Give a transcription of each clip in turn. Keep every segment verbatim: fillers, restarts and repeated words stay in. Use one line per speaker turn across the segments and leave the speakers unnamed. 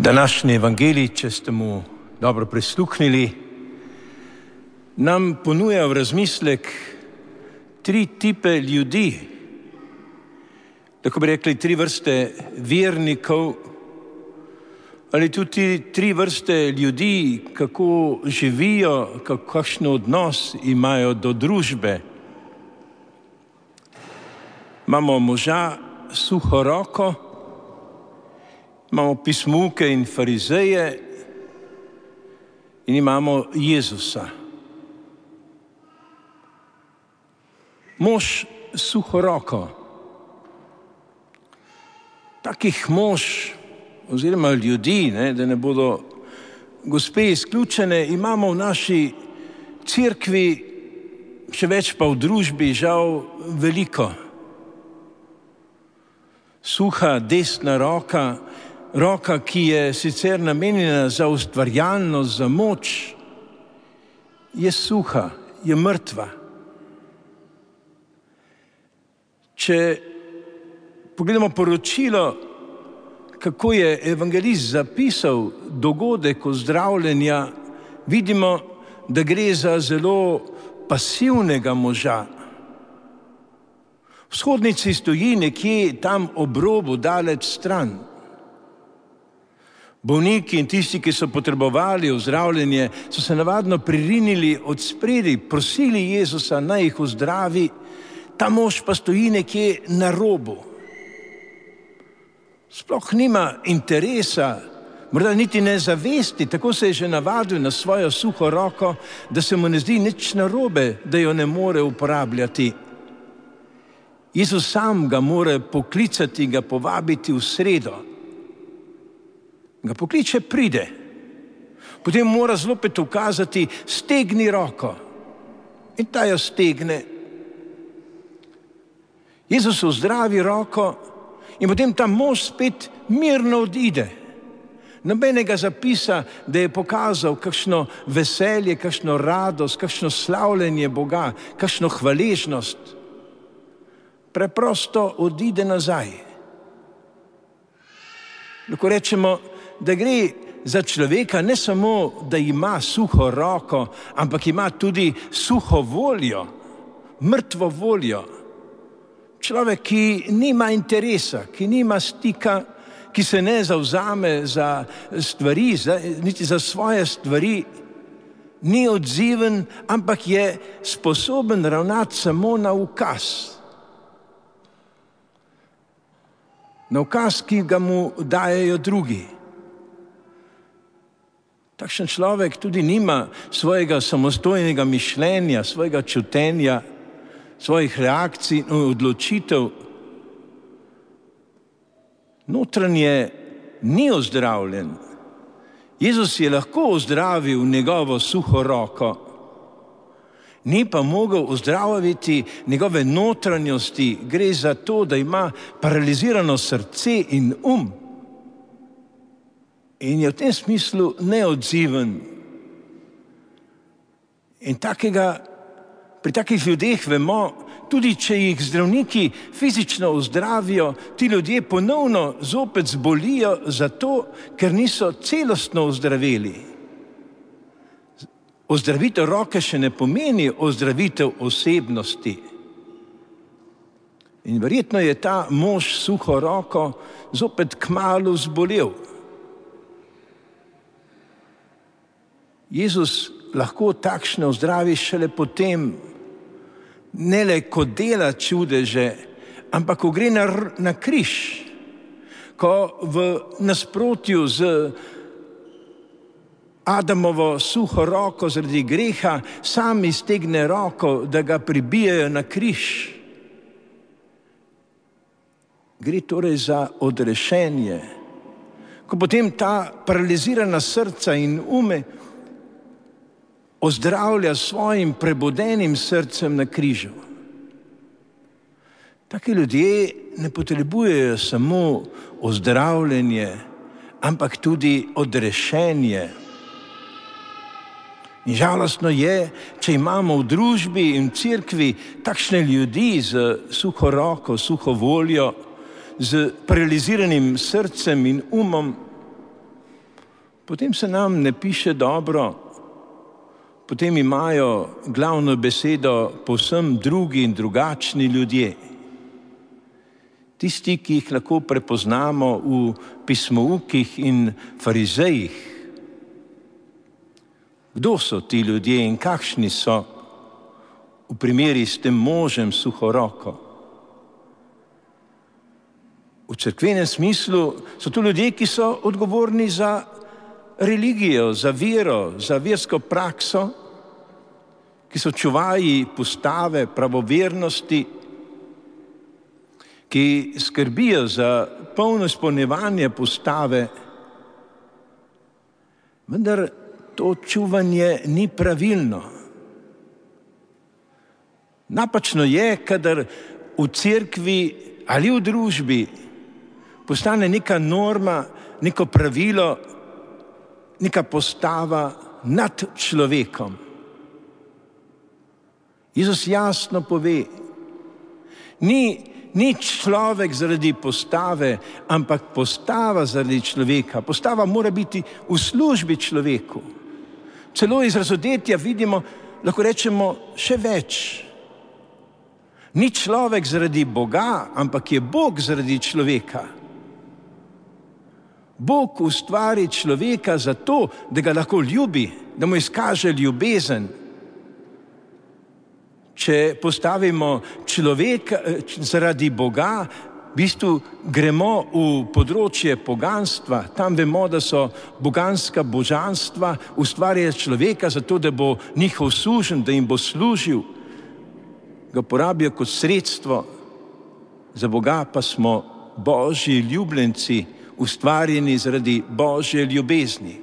Današnji evangelij, če ste mu dobro prisluhnili, nam ponuja v razmislek tri tipe ljudi, tako bi rekli tri vrste vernikov ali tudi tri vrste ljudi, kako živijo, kakšen odnos imajo do družbe. Imamo moža suho roko, imamo pismuke in farizeje in imamo Jezusa. Mož suho roko. Takih mož oziroma ljudi, ne, da ne bodo gospe izključene, imamo v naši cerkvi, še več pa v družbi, žal veliko. Suha desna roka, roka, ki je sicer namenjena za ustvarjalnost, za moč, je suha, je mrtva. Če pogledamo poročilo, kako je evangelist zapisal dogodek ozdravljenja, vidimo, da gre za zelo pasivnega moža. V shodnici stoji nekje tam ob robu, daleč stran. Bolniki in tisti, ki so potrebovali ozdravljenje, so se navadno pririnili od spredi, prosili Jezusa, naj jih ozdravi, ta mož pa stoji nekje na robu. Sploh nima interesa, morda niti ne zavesti, tako se je že navadil na svojo suho roko, da se mu ne zdi nič narobe, da jo ne more uporabljati. Jezus sam ga mora poklicati, ga povabiti v sredo. Ga pokliče, pride. Potem mora zopet ukazati, stegni roko. In ta jo stegne. Jezus ozdravi roko in potem ta mož spet mirno odide. Nobenega zapisa, da je pokazal kakšno veselje, kakšno radost, kakšno slavljenje Boga, kakšno hvaležnost. Preprosto odide nazaj. Lahko rečemo, da gre za človeka ne samo, da ima suho roko, ampak ima tudi suho voljo, mrtvo voljo. Človek, ki nima interesa, ki nima stika, ki se ne zavzame za stvari, za, niti za svoje stvari, ni odziven, ampak je sposoben ravnati samo na ukaz. Na ukaz, ki ga mu dajejo drugi. Takšen človek tudi nima svojega samostojnega mišljenja, svojega čutenja, svojih reakcij in odločitev. Notranje ni ozdravljen. Jezus je lahko ozdravil njegovo suho roko, ni pa mogel ozdraviti njegove notranjosti. Gre za to, da ima paralizirano srce in um. In je v tem smislu neodziven. In takega, pri takih ljudeh vemo, tudi če jih zdravniki fizično ozdravijo, ti ljudje ponovno zopet zbolijo zato, ker niso celostno ozdraveli. Ozdravitev roke še ne pomeni ozdravitev osebnosti. In verjetno je ta mož suho roko zopet kmalu zbolel. Jezus lahko takšne ozdravi šele potem, ne le ko dela čudeže, ampak ko gre na, na križ, ko v nasprotju z Adamovo suho roko zaradi greha sam iztegne roko, da ga pribijajo na križ. Gre torej za odrešenje, ko potem ta paralizirana srca in ume ozdravlja svojim prebudenim srcem na križu. Taki ljudje ne potrebujejo samo ozdravljenje, ampak tudi odrešenje. In žalostno je, če imamo v družbi in v cerkvi takšne ljudi z suho roko, suho voljo, z paraliziranim srcem in umom, potem se nam ne piše dobro, potem imajo glavno besedo povsem drugi in drugačni ljudje. Tisti, ki jih lahko prepoznamo v pismoukih in farizejih. Kdo so ti ljudje in kakšni so v primeri s tem možem suhoroko? V cerkvenem smislu so to ljudje, ki so odgovorni za religijo, za vero, za versko prakso, ki so čuvaji postave, pravovernosti, ki skrbijo za polno izpolnjevanje postave, vendar to čuvanje ni pravilno. Napačno je, kadar v cerkvi ali v družbi postane neka norma, neko pravilo, neka postava nad človekom. Jezus jasno pove, ni, ni človek zaradi postave, ampak postava zaradi človeka. Postava mora biti v službi človeku. Celo iz razodetja vidimo, lahko rečemo, še več. Ni človek zaradi Boga, ampak je Bog zaradi človeka. Bog ustvari človeka zato, da ga lahko ljubi, da mu izkaže ljubezen. Če postavimo človeka zaradi Boga, v bistvu gremo v področje poganstva. Tam vemo, da so boganska božanstva ustvarjala človeka zato, da bo njihov suženj, da jim bo služil. Ga porabijo kot sredstvo. Za Boga pa smo Božji ljubljenci, ustvarjeni zaradi Božje ljubezni.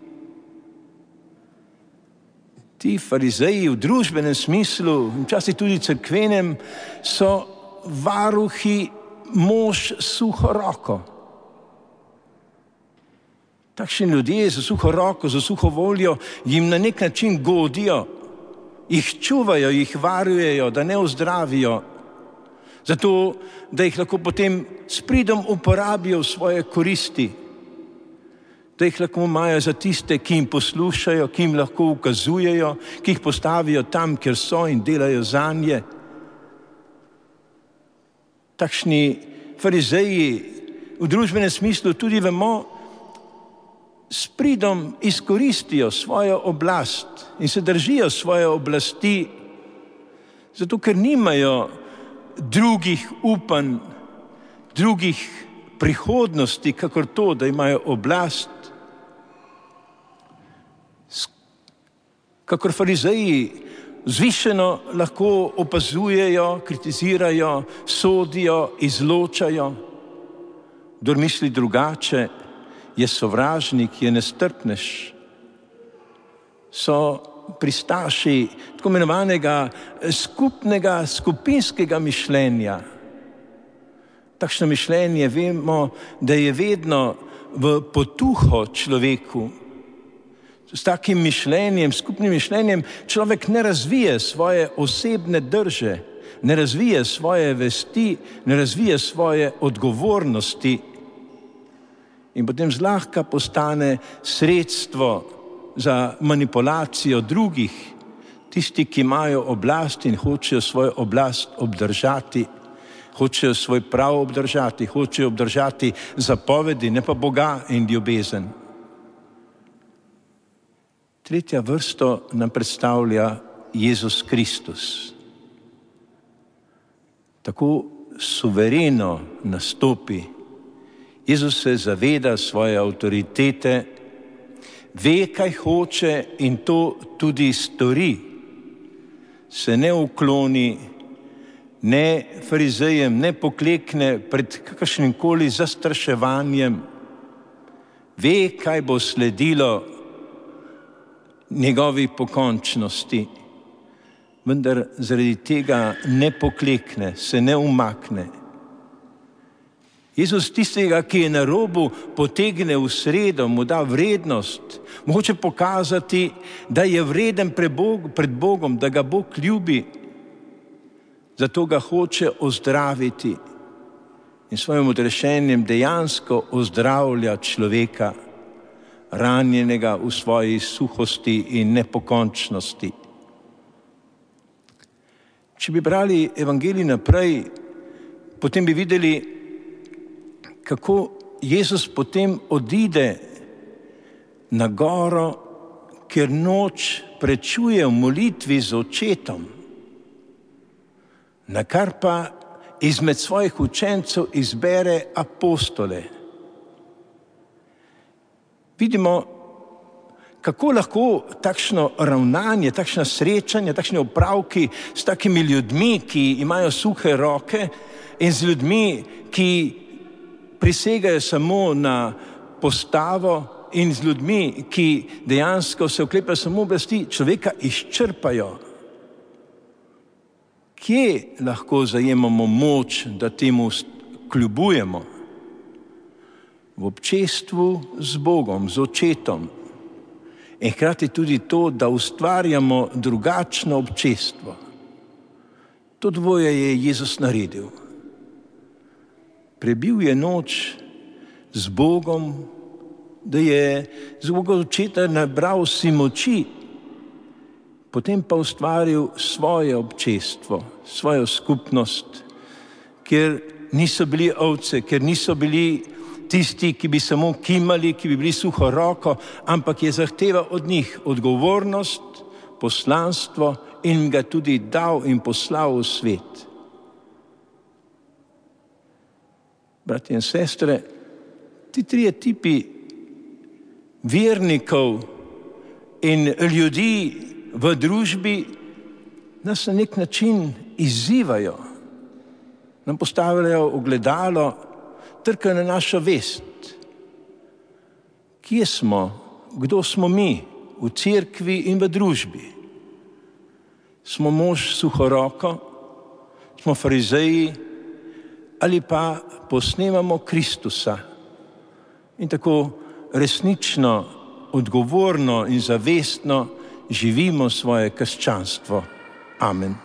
Ti farizeji v družbenem smislu, včasih tudi cerkvenem, so varuhi mož suhoroko. Takšni ljudje za suho roko, za suho voljo jim na nek način godijo, jih čuvajo, jih varujejo, da ne ozdravijo, zato da jih lahko potem s pridom uporabijo v svoje koristi, da jih lahko imajo za tiste, ki jim poslušajo, ki jim lahko ukazujejo, ki jih postavijo tam, kjer so in delajo zanje. Takšni farizeji v družbenem smislu tudi vemo, s pridom izkoristijo svojo oblast in se držijo svoje oblasti, zato ker nimajo drugih upanj, drugih prihodnosti, kakor to, da imajo oblast. Kakor farizeji vzvišeno lahko opazujejo, kritizirajo, sodijo, izločajo. Kdor misli drugače, je sovražnik, je nestrpnež. So pristaši tako imenovanega skupnega, skupinskega mišljenja. Takšno mišljenje vemo, da je vedno v potuho človeku. S takim mišljenjem, skupnim mišljenjem, človek ne razvije svoje osebne drže, ne razvije svoje vesti, ne razvije svoje odgovornosti in potem zlahka postane sredstvo za manipulacijo drugih, tisti, ki imajo oblast in hočejo svojo oblast obdržati, hočejo svoj prav obdržati, hočejo obdržati zapovedi, ne pa Boga in ljubezen. Tretja vrsto nam predstavlja Jezus Kristus. Tako suvereno nastopi. Jezus se zaveda svoje avtoritete, ve, kaj hoče in to tudi stori. Se ne ukloni, ne farizejem, ne poklekne pred kakršnimkoli zastraševanjem. Ve, kaj bo sledilo njegovi pokončnosti, vendar zaradi tega ne poklekne, se ne umakne. Jezus tistega, ki je na robu, potegne v sredo, mu da vrednost, mu hoče pokazati, da je vreden pred Bogom, da ga Bog ljubi, zato ga hoče ozdraviti in svojim odrešenjem dejansko ozdravlja človeka. ranjenega v svoji suhosti in nepokončnosti. Če bi brali evangelij naprej, potem bi videli, kako Jezus potem odide na goro, kjer noč prečuje v molitvi z očetom, na kar pa izmed svojih učencev izbere apostole. Vidimo, kako lahko takšno ravnanje, takšna srečanja, takšne opravki s takimi ljudmi, ki imajo suhe roke, in z ljudmi, ki prisegajo samo na postavo, in z ljudmi, ki dejansko se oklepajo samo oblasti, človeka izčrpajo. Kje lahko zajemamo moč, da temu kljubujemo? V občestvu z Bogom, z očetom. In hkrati tudi to, da ustvarjamo drugačno občestvo. To dvoje je Jezus naredil. Prebil je noč z Bogom, da je z Bogom očeta nabral si moči, potem pa ustvaril svoje občestvo, svojo skupnost, kjer niso bili ovce, kjer niso bili tisti, ki bi samo kimali, ki bi bili suho roko, ampak je zahteval od njih odgovornost, poslanstvo in ga tudi dal in poslal v svet. Bratje in sestre, ti trije tipi vernikov in ljudi v družbi nas na nek način izzivajo, nam postavljajo ogledalo, trkajo na našo vest. Kje smo, kdo smo mi v cerkvi in v družbi? Smo mož suhoroko, smo farizeji ali pa posnemamo Kristusa in tako resnično, odgovorno in zavestno živimo svoje krščanstvo. Amen.